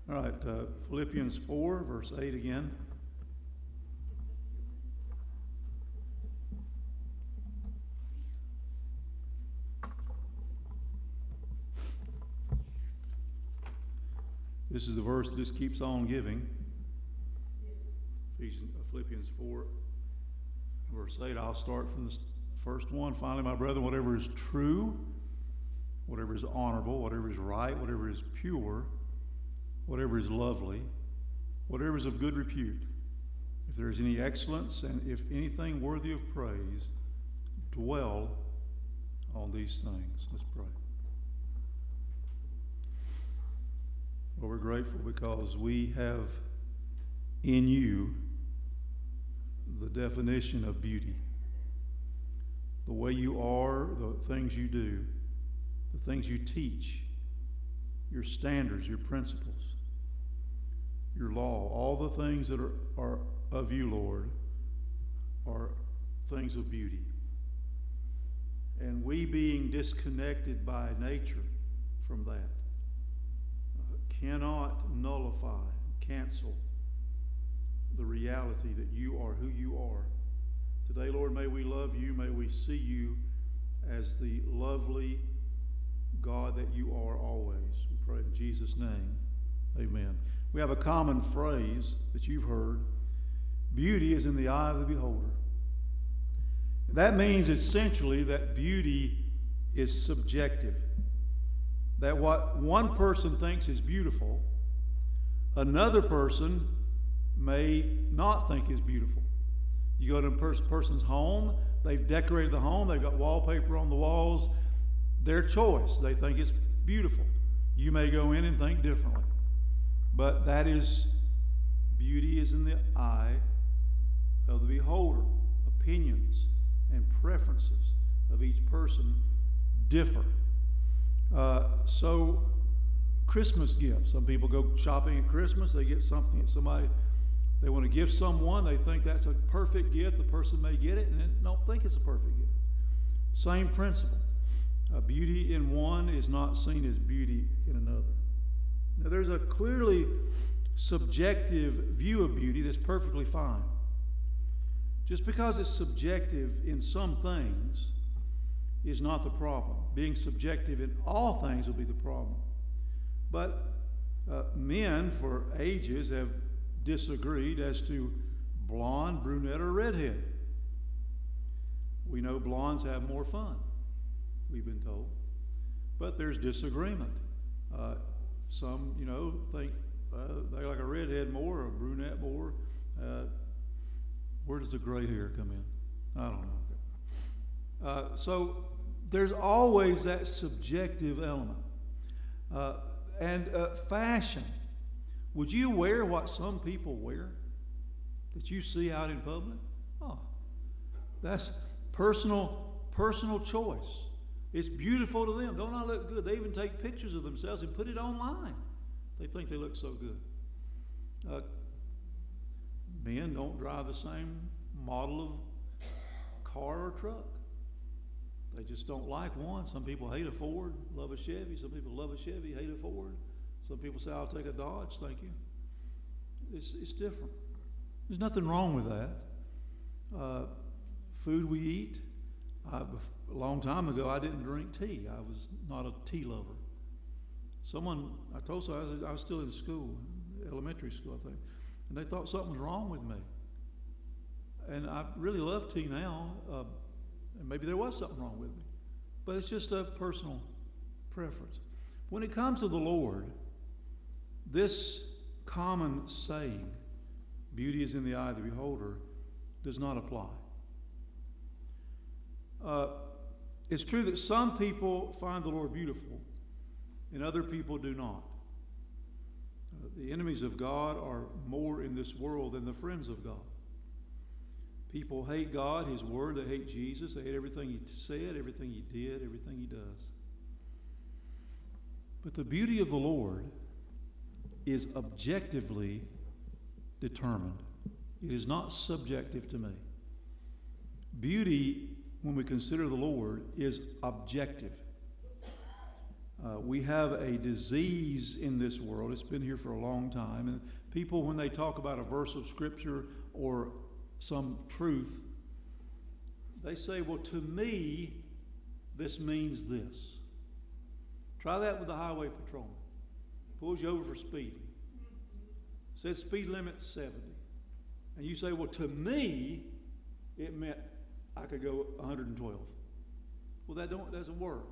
All right, Philippians 4, verse 8 again. This is the verse that just keeps on giving. Philippians 4, verse 8. I'll start from the first one. Finally, my brethren, whatever is true, whatever is honorable, whatever is right, whatever is pure, whatever is lovely, whatever is of good repute, if there is any excellence and if anything worthy of praise, dwell on these things. Let's pray. Well, we're grateful because we have in you the definition of beauty. The way you are, the things you do, the things you teach, your standards, your principles, your law, all the things that are of you, Lord, are things of beauty. And we being disconnected by nature from that cannot nullify, cancel the reality that you are who you are. Today, Lord, may we love you. May we see you as the lovely God that you are always. We pray in Jesus' name. Amen. We have a common phrase that you've heard. Beauty is in the eye of the beholder. That means essentially that beauty is subjective. That what one person thinks is beautiful, another person may not think is beautiful. You go to a person's home, they've decorated the home, they've got wallpaper on the walls. Their choice. They think it's beautiful. You may go in and think differently. But that is, beauty is in the eye of the beholder. Opinions and preferences of each person differ. So, Christmas gifts. Some people go shopping at Christmas. They get something that somebody, they want to give someone. They think that's a perfect gift. The person may get it and they don't think it's a perfect gift. Same principle. Beauty in one is not seen as beauty in another. Now, there's a clearly subjective view of beauty that's perfectly fine. Just because it's subjective in some things is not the problem. Being subjective in all things will be the problem. But men for ages have disagreed as to blonde, brunette, or redhead. We know blondes have more fun, we've been told. But there's disagreement. Some, think they like a redhead more or a brunette more. Where does the gray hair come in? I don't know. So there's always that subjective element. And fashion. Would you wear what some people wear that you see out in public? Oh, that's personal choice. It's beautiful to them. Don't I look good? They even take pictures of themselves and put it online. They think they look so good. Men don't drive the same model of car or truck. They just don't like one. Some people hate a Ford, love a Chevy. Some people love a Chevy, hate a Ford. Some people say, I'll take a Dodge, thank you. It's different. There's nothing wrong with that. Food we eat. A long time ago, I didn't drink tea. I was not a tea lover. I told someone, I was still in school, elementary school, I think, and they thought something was wrong with me. And I really love tea now, and maybe there was something wrong with me. But it's just a personal preference. When it comes to the Lord, this common saying, beauty is in the eye of the beholder, does not apply. It's true that some people find the Lord beautiful and other people do not. The enemies of God are more in this world than the friends of God. People hate God, His Word. They hate Jesus. They hate everything He said, everything He did, everything He does. But the beauty of the Lord is objectively determined. It is not subjective to me. Beauty, when we consider the Lord, is objective. We have a disease in this world. It's been here for a long time. And people, when they talk about a verse of Scripture or some truth, they say, well, to me, this means this. Try that with the highway patrolman. Pulls you over for speeding. Said speed limit 70. And you say, well, to me, it meant I could go 112. Well, that doesn't work.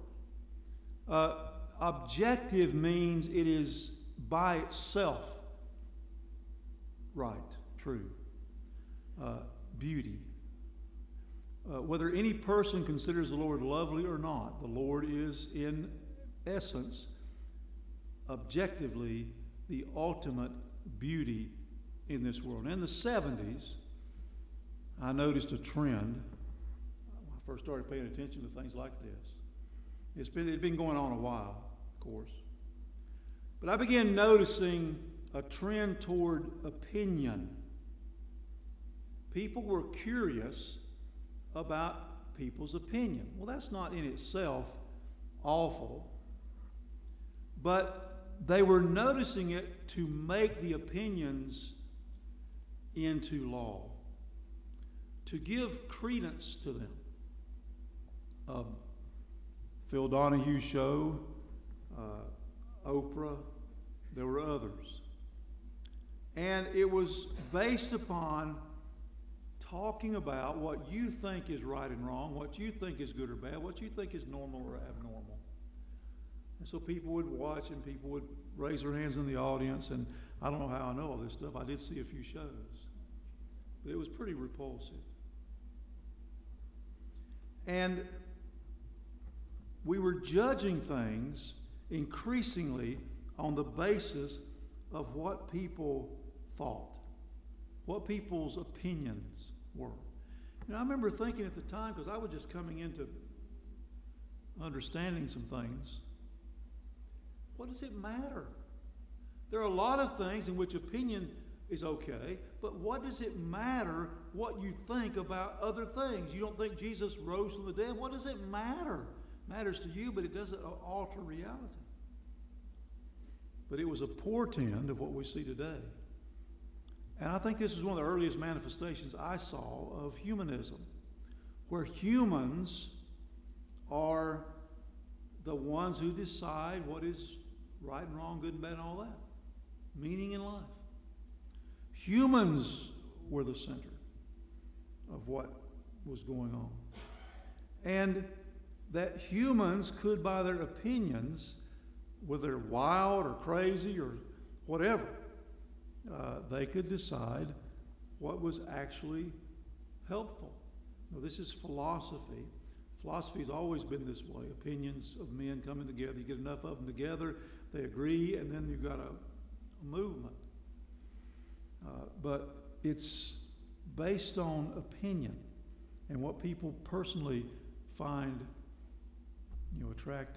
Objective means it is by itself right, true, beauty. Whether any person considers the Lord lovely or not, the Lord is in essence, objectively, the ultimate beauty in this world. In the 70s, I noticed a trend. When I first started paying attention to things like this. It's been going on a while, of course. But I began noticing a trend toward opinion. People were curious about people's opinion. Well, that's not in itself awful, but they were noticing it to make the opinions into law, to give credence to them. Phil Donahue show, Oprah, there were others. And it was based upon talking about what you think is right and wrong, what you think is good or bad, what you think is normal or abnormal. And so people would watch and people would raise their hands in the audience, and I don't know how I know all this stuff. I did see a few shows. But it was pretty repulsive. And we were judging things increasingly on the basis of what people thought, what people's opinions were. I remember thinking at the time, because I was just coming into understanding some things, what does it matter? There are a lot of things in which opinion is okay, but what does it matter what you think about other things? You don't think Jesus rose from the dead? What does it matter? It matters to you, but it doesn't alter reality. But it was a portend of what we see today. And I think this is one of the earliest manifestations I saw of humanism, where humans are the ones who decide what is right and wrong, good and bad, and all that. Meaning in life. Humans were the center of what was going on. And that humans could, by their opinions, whether they're wild or crazy or whatever, they could decide what was actually helpful. Now, this is philosophy. Philosophy has always been this way. Opinions of men coming together. You get enough of them together, they agree, and then you've got a movement. But it's based on opinion and what people personally find attractive.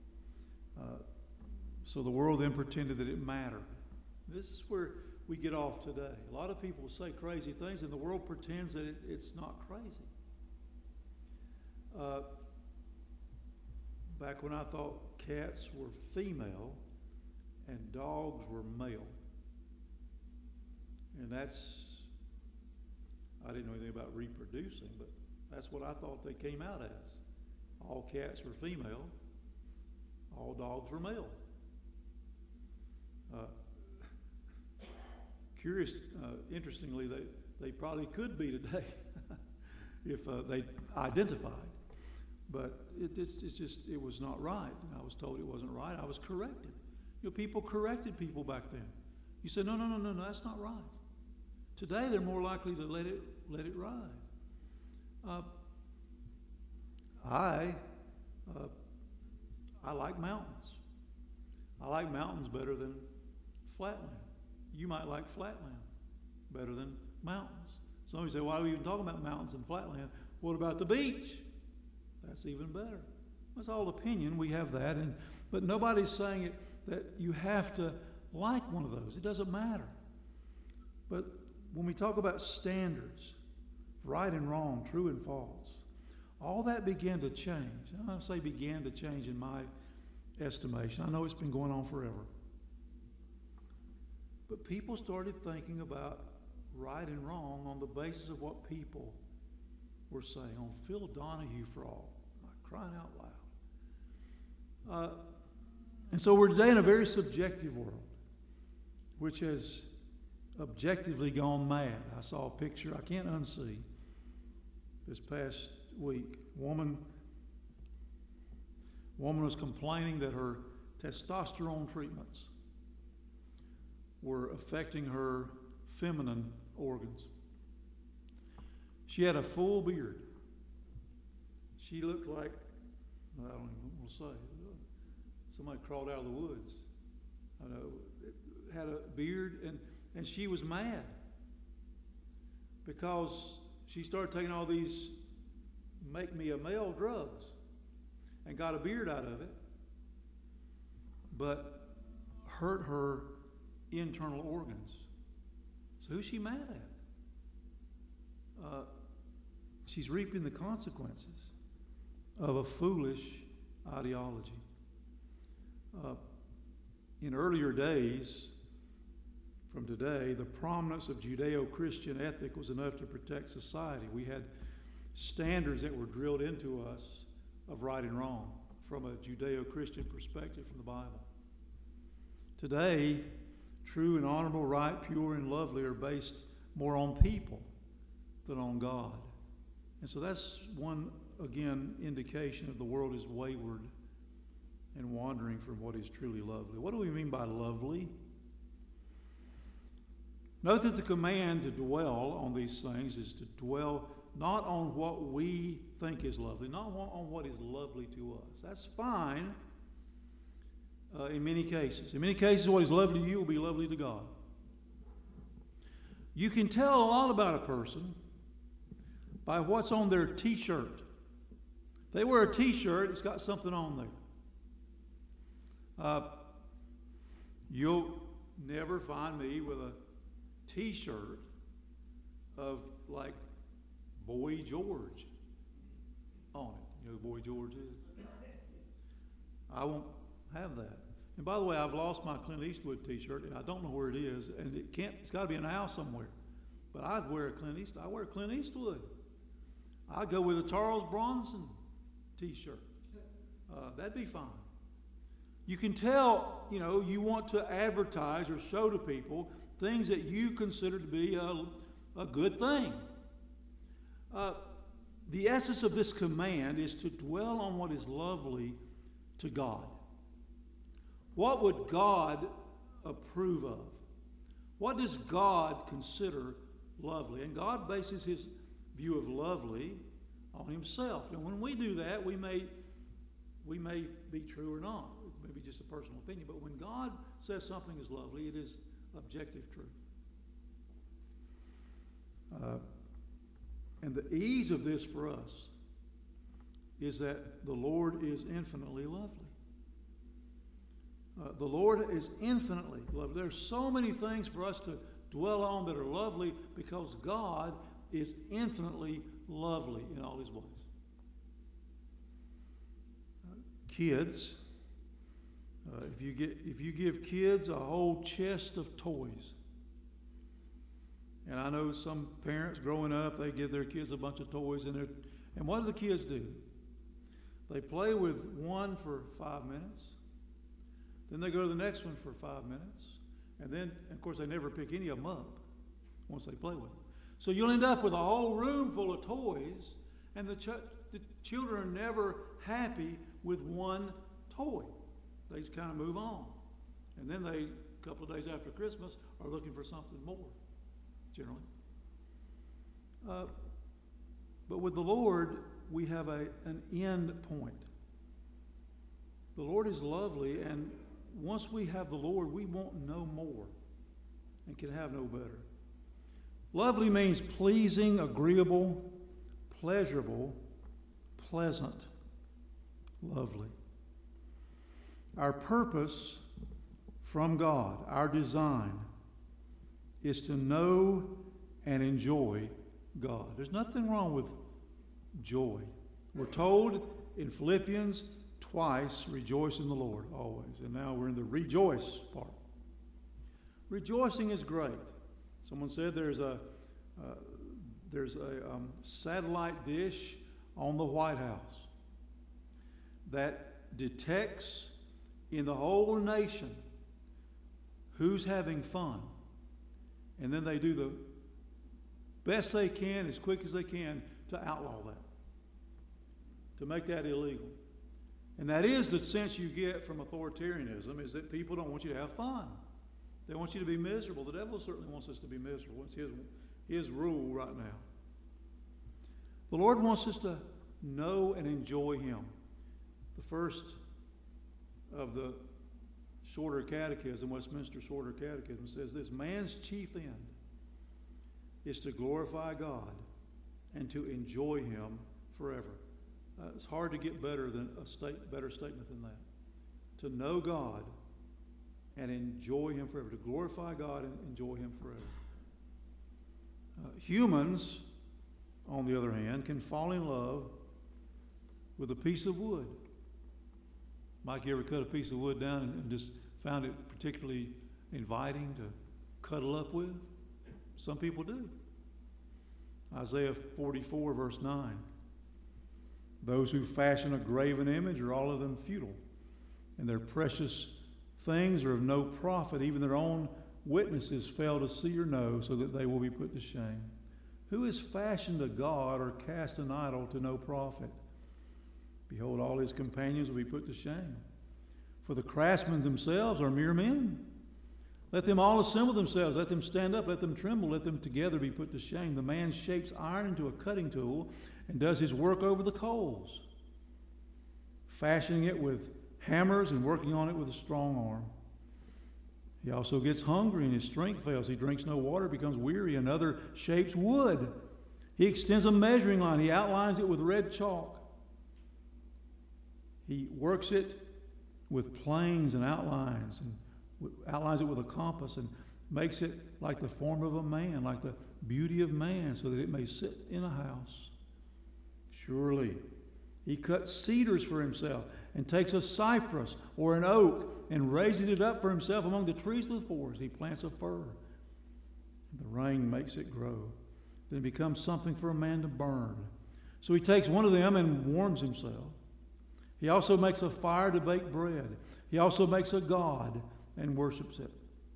So the world then pretended that it mattered. This is where we get off today. A lot of people say crazy things, and the world pretends that it's not crazy. Back when I thought cats were female and dogs were male. And I didn't know anything about reproducing, but that's what I thought they came out as. All cats were female, all dogs were male. Interestingly, they probably could be today if they identified. But it was not right. And I was told it wasn't right. I was corrected. People corrected people back then. You said, no, that's not right. Today, they're more likely to let it ride. I like mountains. I like mountains better than flatland. You might like flatland better than mountains. Some of you say, why are we even talking about mountains and flatland? What about the beach? That's even better. That's all opinion. We have that. But nobody's saying that you have to like one of those. It doesn't matter. But when we talk about standards, right and wrong, true and false, all that began to change. I don't say began to change in my estimation. I know it's been going on forever. But people started thinking about right and wrong on the basis of what people were saying. On Phil Donahue for all. Am I crying out loud? And so we're today in a very subjective world, which has objectively gone mad. I saw a picture I can't unsee this past week. Woman was complaining that her testosterone treatments were affecting her feminine organs. She had a full beard. She looked like, I don't even want to say, somebody crawled out of the woods. I know, had a beard, and she was mad because she started taking all these make me a male drugs and got a beard out of it, but hurt her internal organs. So who's she mad at? She's reaping the consequences of a foolish ideology. In earlier days from today, the prominence of Judeo-Christian ethic was enough to protect society. We had standards that were drilled into us of right and wrong from a Judeo-Christian perspective from the Bible. Today, true and honorable, right, pure, and lovely are based more on people than on God. And so that's one, again, indication of the world is wayward and wandering from what is truly lovely. What do we mean by lovely? Note that the command to dwell on these things is to dwell not on what we think is lovely, not on what is lovely to us. That's fine in many cases. In many cases, what is lovely to you will be lovely to God. You can tell a lot about a person by what's on their t-shirt. If they wear a t-shirt, it's got something on there. You'll never find me with a t-shirt of like Boy George on it. You know who Boy George is? I won't have that. And by the way, I've lost my Clint Eastwood t-shirt, and I don't know where it is, and it's got to be in the house somewhere. But I'd wear a Clint Eastwood. I wear a Clint Eastwood. I'd go with a Charles Bronson t-shirt. That'd be fine. You can tell, you want to advertise or show to people things that you consider to be a good thing. The essence of this command is to dwell on what is lovely to God. What would God approve of? What does God consider lovely? And God bases his view of lovely on himself. And when we do that, we may be true or not. It may be just a personal opinion. But when God says something is lovely, it is objective truth. And the ease of this for us is that the Lord is infinitely lovely. The Lord is infinitely lovely. There's so many things for us to dwell on that are lovely because God is infinitely lovely in all his ways. Kids, if you give kids a whole chest of toys, and I know some parents growing up, they give their kids a bunch of toys, and what do the kids do? They play with one for 5 minutes, then they go to the next one for 5 minutes, and then, of course, they never pick any of them up once they play with them. So you'll end up with a whole room full of toys, and the children are never happy with one toy. They just kind of move on. And then they, a couple of days after Christmas, are looking for something more, generally. But with the Lord, we have an end point. The Lord is lovely, and once we have the Lord, we want no more and can have no better. Lovely means pleasing, agreeable, pleasurable, pleasant, lovely. Our purpose from God, our design, is to know and enjoy God. There's nothing wrong with joy. We're told in Philippians twice, rejoice in the Lord always. And now we're in the rejoice part. Rejoicing is great. Someone said there's a satellite dish on the White House that detects in the whole nation who's having fun. And then they do the best they can, as quick as they can, to outlaw that, to make that illegal. And that is the sense you get from authoritarianism, is that people don't want you to have fun. They want you to be miserable. The devil certainly wants us to be miserable. It's his rule right now. The Lord wants us to know and enjoy Him. The first of the Shorter Catechism, Westminster Shorter Catechism, says this: man's chief end is to glorify God and to enjoy Him forever. It's hard to get better statement than that. To know God and enjoy Him forever. To glorify God and enjoy Him forever. Humans, on the other hand, can fall in love with a piece of wood. Mike, you ever cut a piece of wood down and just found it particularly inviting to cuddle up with? Some people do. Isaiah 44, verse 9. Those who fashion a graven image are all of them futile, and their precious things are of no profit. Even their own witnesses fail to see or know, so that they will be put to shame. Who has fashioned a god or cast an idol to no profit? Behold, all his companions will be put to shame. For the craftsmen themselves are mere men. Let them all assemble themselves. Let them stand up. Let them tremble. Let them together be put to shame. The man shapes iron into a cutting tool and does his work over the coals, fashioning it with hammers and working on it with a strong arm. He also gets hungry and his strength fails. He drinks no water, becomes weary. Another shapes wood. He extends a measuring line. He outlines it with red chalk. He works it with planes and outlines, and outlines it with a compass, and makes it like the form of a man, like the beauty of man, so that it may sit in a house. Surely he cuts cedars for himself, and takes a cypress or an oak, and raises it up for himself among the trees of the forest. He plants a fir. The rain makes it grow. Then it becomes something for a man to burn. So he takes one of them and warms himself. He also makes a fire to bake bread. He also makes a god and worships it.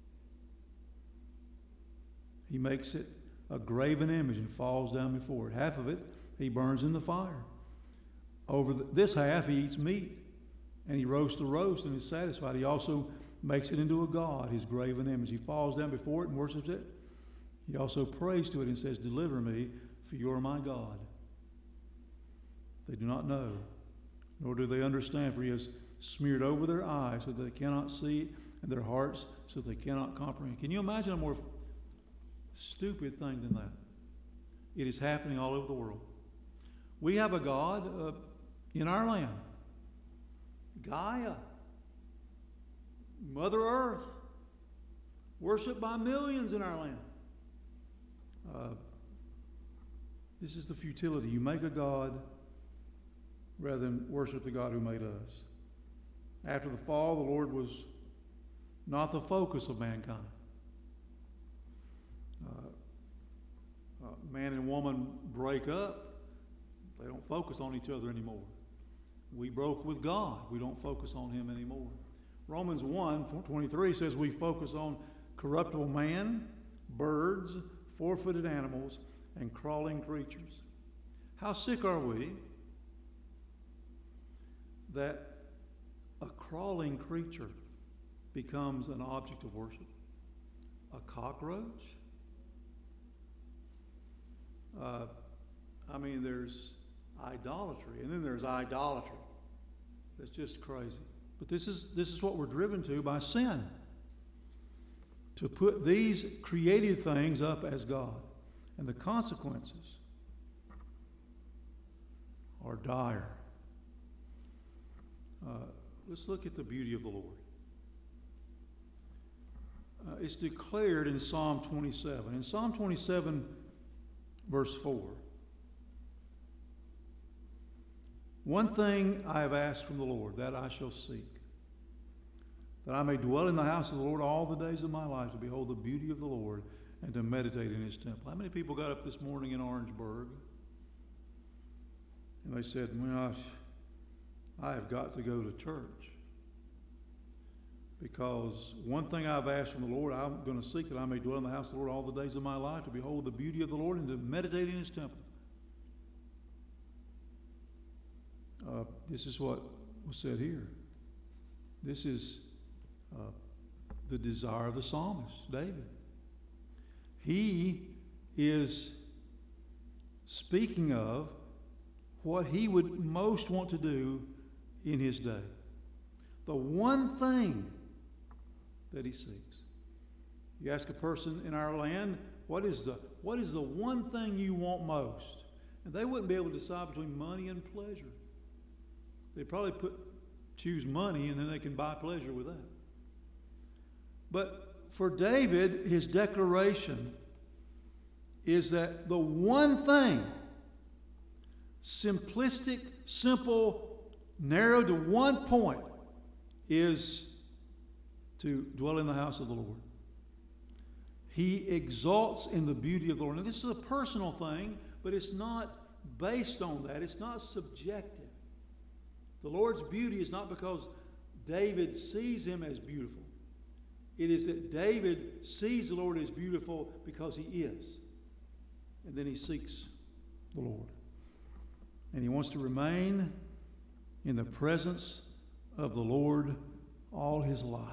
He makes it a graven image and falls down before it. Half of it he burns in the fire. Over this half he eats meat, and he roasts a roast and is satisfied. He also makes it into a god, his graven image. He falls down before it and worships it. He also prays to it and says, "Deliver me, for you are my God." They do not know, nor do they understand, for he has smeared over their eyes so that they cannot see, and their hearts so that they cannot comprehend. Can you imagine a more stupid thing than that? It is happening all over the world. We have a God in our land, Gaia, Mother Earth, worshipped by millions in our land. This is the futility. You make a God rather than worship the God who made us. After the fall, the Lord was not the focus of mankind. Man and woman break up. They don't focus on each other anymore. We broke with God. We don't focus on Him anymore. Romans 1:23 says we focus on corruptible man, birds, four-footed animals, and crawling creatures. How sick are we that a crawling creature becomes an object of worship? A cockroach? There's idolatry, and then there's idolatry. That's just crazy. But this is what we're driven to by sin. To put these created things up as God. And the consequences are dire. Let's look at the beauty of the Lord. It's declared in Psalm 27. In Psalm 27, verse 4, One thing I have asked from the Lord, that I shall seek, that I may dwell in the house of the Lord all the days of my life, to behold the beauty of the Lord and to meditate in his temple. How many people got up this morning in Orangeburg and they said, well, I have got to go to church, because one thing I've asked from the Lord, I'm going to seek, that I may dwell in the house of the Lord all the days of my life, to behold the beauty of the Lord and to meditate in his temple. This is what was said here. This is the desire of the psalmist, David. He is speaking of what he would most want to do in his day. The one thing that he seeks. You ask a person in our land, what is the one thing you want most? And they wouldn't be able to decide between money and pleasure. They'd probably choose money, and then they can buy pleasure with that. But for David, his declaration is that the one thing, simplistic, simple, narrowed to one point, is to dwell in the house of the Lord. He exalts in the beauty of the Lord. Now, this is a personal thing, but it's not based on that. It's not subjective. The Lord's beauty is not because David sees him as beautiful. It is that David sees the Lord as beautiful because he is. And then he seeks the Lord. And he wants to remain in the presence of the Lord all his life.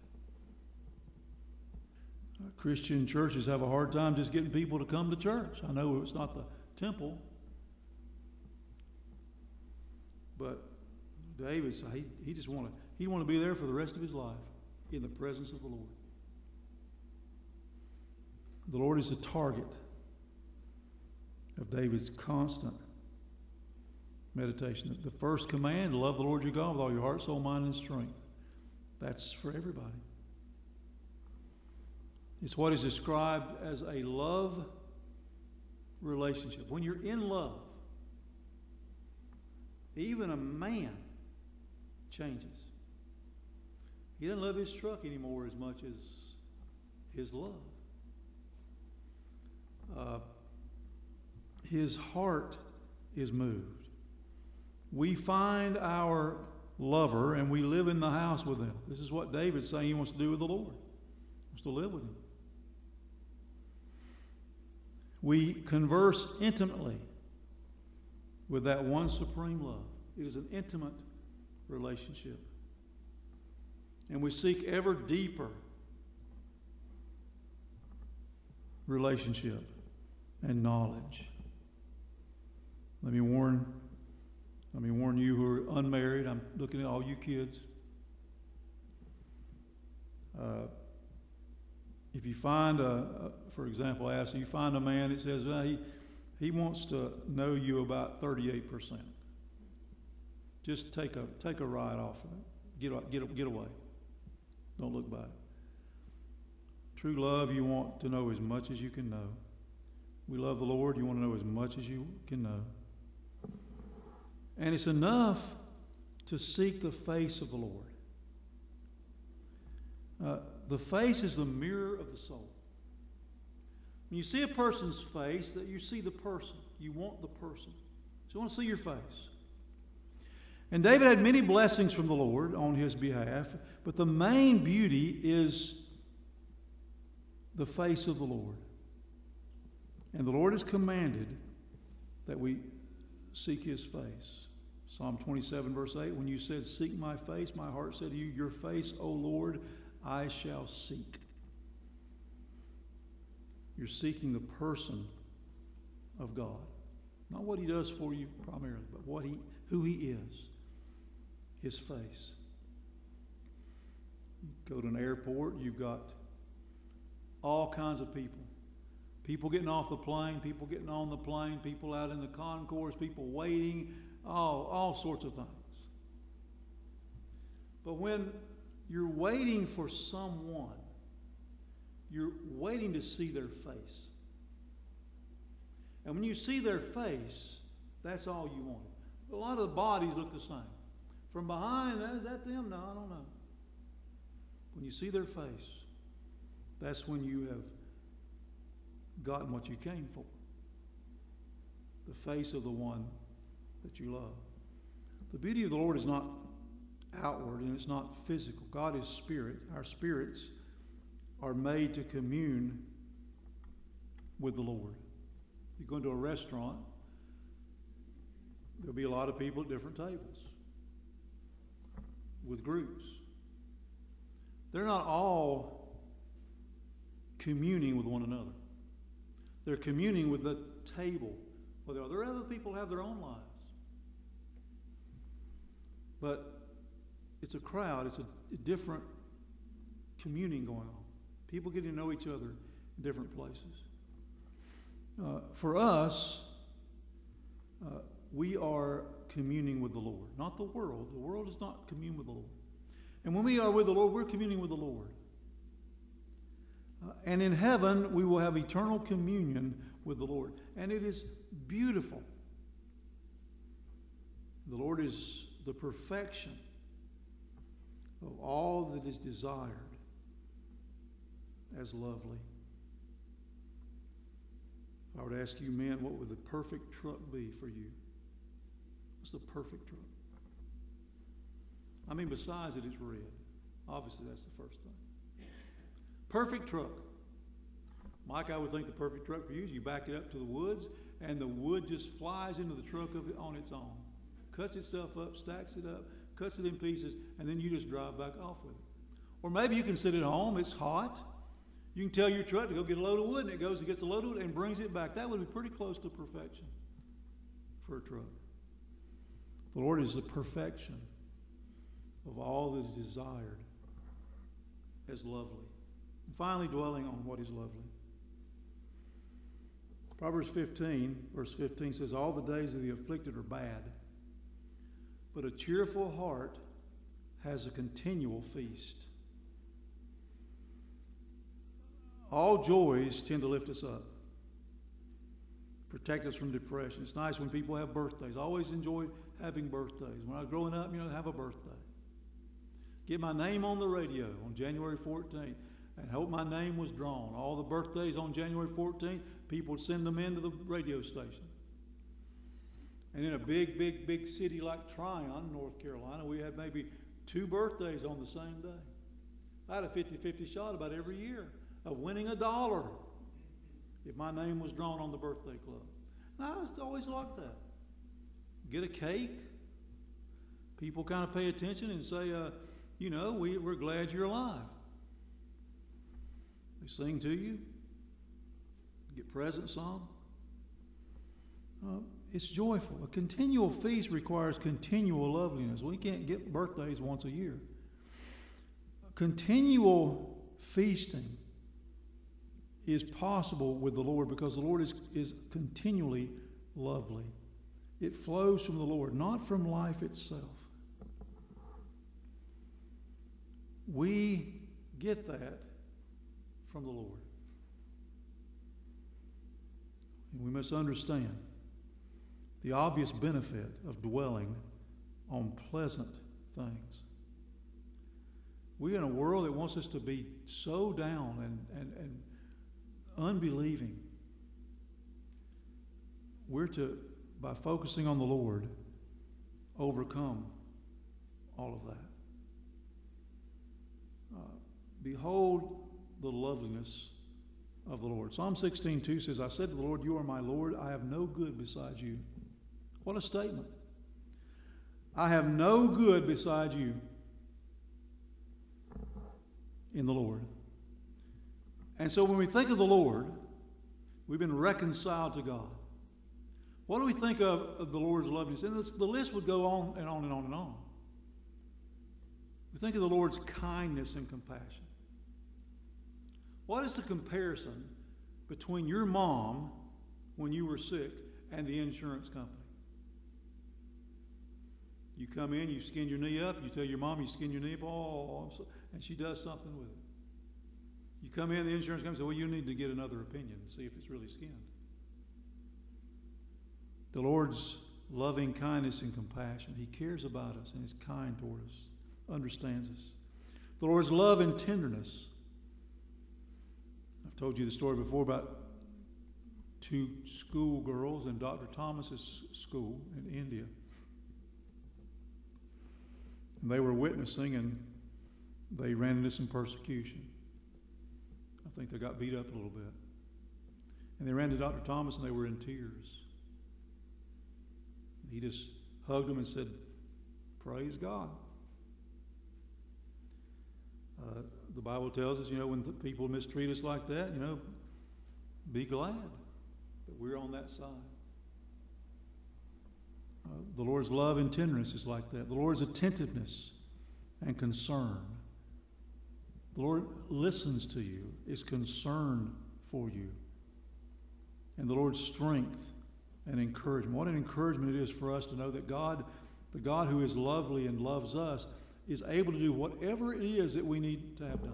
Christian churches have a hard time just getting people to come to church. I know it's not the temple, but David said he'd want to be there for the rest of his life in the presence of the Lord. The Lord is the target of David's constant meditation. The first command, love the Lord your God with all your heart, soul, mind, and strength. That's for everybody. It's what is described as a love relationship. When you're in love, even a man changes. He doesn't love his truck anymore as much as his love. His heart is moved. We find our lover and we live in the house with him. This is what David's saying he wants to do with the Lord. He wants to live with him. We converse intimately with that one supreme love. It is an intimate relationship. And we seek ever deeper relationship and knowledge. Let me warn you who are unmarried. I'm looking at all you kids. If you find for example, you find a man that says, well, he wants to know you about 38%. Just take a ride off of it. Get away. Don't look back. True love, you want to know as much as you can know. We love the Lord. You want to know as much as you can know. And it's enough to seek the face of the Lord. The face is the mirror of the soul. When you see a person's face, that you see the person. You want the person. So you want to see your face. And David had many blessings from the Lord on his behalf, but the main beauty is the face of the Lord. And the Lord has commanded that we seek his face. Psalm 27, verse 8, when you said, seek my face, my heart said to you, your face, O Lord, I shall seek. You're seeking the person of God. Not what he does for you primarily, but who he is. His face. You go to an airport, you've got all kinds of people. People getting off the plane, people getting on the plane, people out in the concourse, people waiting, all sorts of things. But when you're waiting for someone, you're waiting to see their face. And when you see their face, that's all you want. A lot of the bodies look the same. From behind, is that them? No, I don't know. When you see their face, that's when you have gotten what you came for. The face of the one that you love. The beauty of the Lord is not outward and it's not physical. God is spirit. Our spirits are made to commune with the Lord. You go into a restaurant, there'll be a lot of people at different tables with groups. They're not all communing with one another. They're communing with the table. Well, there are other people who have their own lives. But it's a crowd. It's a different communing going on. People getting to know each other in different places. For us, we are communing with the Lord, not the world. The world does not commune with the Lord. And when we are with the Lord, we're communing with the Lord. And in heaven, we will have eternal communion with the Lord. And it is beautiful. The Lord is the perfection of all that is desired as lovely. If I were to ask you men, what would the perfect truck be for you? What's the perfect truck? I mean, besides it, it's red. Obviously, that's the first thing. Perfect truck. Mike, I would think the perfect truck for you is you back it up to the woods, and the wood just flies into the truck on its own. Cuts itself up, stacks it up, cuts it in pieces, and then you just drive back off with it. Or maybe you can sit at home, it's hot. You can tell your truck to go get a load of wood, and it goes and gets a load of wood and brings it back. That would be pretty close to perfection for a truck. The Lord is the perfection of all that is desired as lovely. And finally, dwelling on what is lovely. Proverbs 15, verse 15 says, all the days of the afflicted are bad, but a cheerful heart has a continual feast. All joys tend to lift us up, protect us from depression. It's nice when people have birthdays. I always enjoyed having birthdays. When I was growing up, have a birthday. Get my name on the radio on January 14th and hope my name was drawn. All the birthdays on January 14th, people would send them into the radio station. And in a big, big, big city like Tryon, North Carolina, we had maybe 2 birthdays on the same day. I had a 50-50 shot about every year of winning $1 if my name was drawn on the birthday club. And I was always like that. Get a cake. People kind of pay attention and say, we're glad you're alive. They sing to you. Get presents on. It's joyful. A continual feast requires continual loveliness. We can't get birthdays once a year. Continual feasting is possible with the Lord because the Lord is continually lovely. It flows from the Lord, not from life itself. We get that from the Lord. And we must understand the obvious benefit of dwelling on pleasant things. We're in a world that wants us to be so down and unbelieving. We're to, by focusing on the Lord, overcome all of that. Behold the loveliness of the Lord. Psalm 16:2 says, I said to the Lord, you are my Lord. I have no good besides you. What a statement. I have no good besides you in the Lord. And so when we think of the Lord, we've been reconciled to God. What do we think of the Lord's loveliness? And the list would go on and on and on and on. We think of the Lord's kindness and compassion. What is the comparison between your mom when you were sick and the insurance company? You come in, you skin your knee up, you tell your mom you skin your knee up, and she does something with it. You come in, the insurance company says, well, you need to get another opinion and see if it's really skinned. The Lord's loving kindness and compassion. He cares about us and is kind toward us, understands us. The Lord's love and tenderness. I've told you the story before about two schoolgirls in Dr. Thomas's school in India. And they were witnessing, and they ran into some persecution. I think they got beat up a little bit. And they ran to Dr. Thomas, and they were in tears. He just hugged them and said, "Praise God." The Bible tells us, when people mistreat us like that, be glad that we're on that side. The Lord's love and tenderness is like that. The Lord's attentiveness and concern. The Lord listens to you, is concerned for you. And the Lord's strength and encouragement. What an encouragement it is for us to know that God, the God who is lovely and loves us, is able to do whatever it is that we need to have done.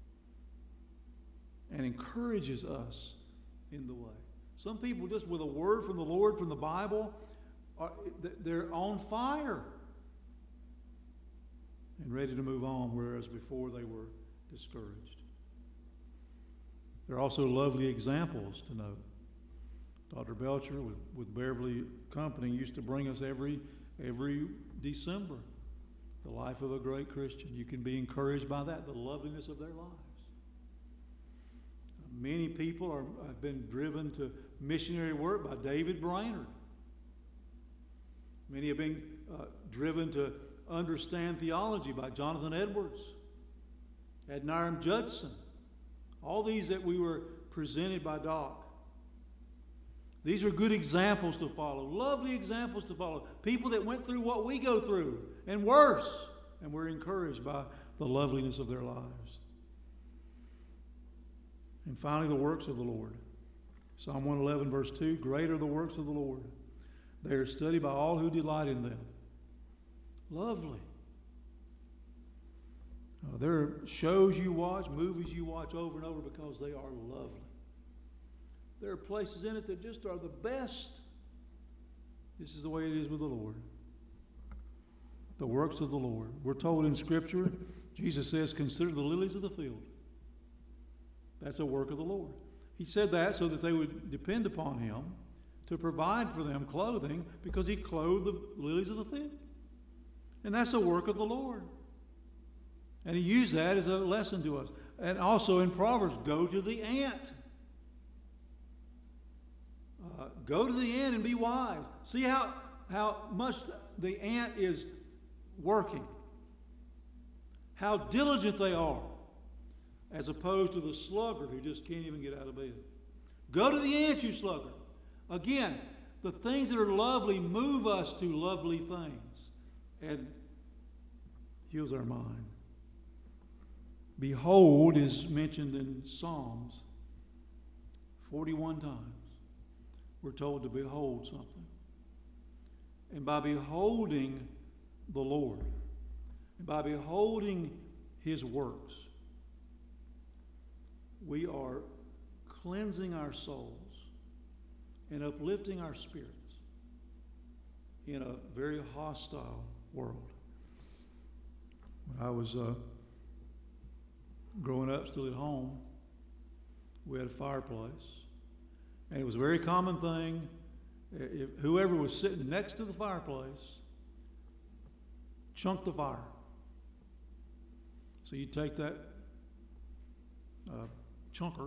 And encourages us in the way. Some people just with a word from the Lord, from the Bible, they're on fire and ready to move on, whereas before they were discouraged. There are also lovely examples to note. Dr. Belcher with Beverly Company used to bring us every December the life of a great Christian. You can be encouraged by that, the loveliness of their lives. Many people have been driven to missionary work by David Brainerd. Many have been driven to understand theology by Jonathan Edwards, Adoniram Judson. All these that we were presented by Doc. These are good examples to follow, lovely examples to follow. People that went through what we go through and worse, and we're encouraged by the loveliness of their lives. And finally, the works of the Lord. Psalm 111, verse 2, great are the works of the Lord. They are studied by all who delight in them. Lovely. There are shows you watch, movies you watch over and over because they are lovely. There are places in it that just are the best. This is the way it is with the Lord. The works of the Lord. We're told in Scripture, Jesus says, consider the lilies of the field. That's a work of the Lord. He said that so that they would depend upon Him to provide for them clothing because He clothed the lilies of the field. And that's a work of the Lord. And He used that as a lesson to us. And also in Proverbs, go to the ant. Go to the ant and be wise. See how much the ant is working. How diligent they are. As opposed to the sluggard who just can't even get out of bed. Go to the ant, you sluggard. Again, the things that are lovely move us to lovely things. And heals our mind. Behold is mentioned in Psalms 41 times. We're told to behold something. And by beholding the Lord, and by beholding His works, we are cleansing our souls and uplifting our spirits in a very hostile world. When I was growing up, still at home, we had a fireplace. And it was a very common thing. If whoever was sitting next to the fireplace chunked the fire. So you take that chunker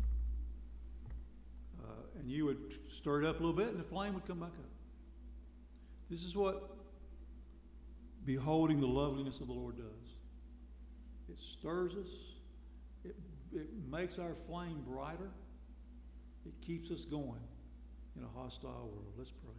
and you would stir it up a little bit and the flame would come back up. This is what beholding the loveliness of the Lord does. It stirs us. It makes our flame brighter. It keeps us going in a hostile world. Let's pray.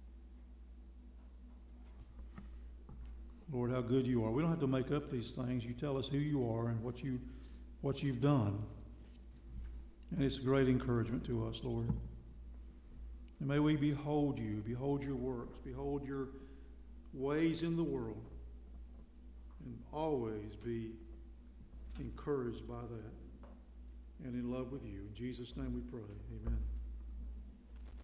Lord, how good you are. We don't have to make up these things. You tell us who you are and what you've done. And it's a great encouragement to us, Lord. And may we behold you, behold your works, behold your ways in the world, and always be encouraged by that and in love with you. In Jesus' name we pray. Amen.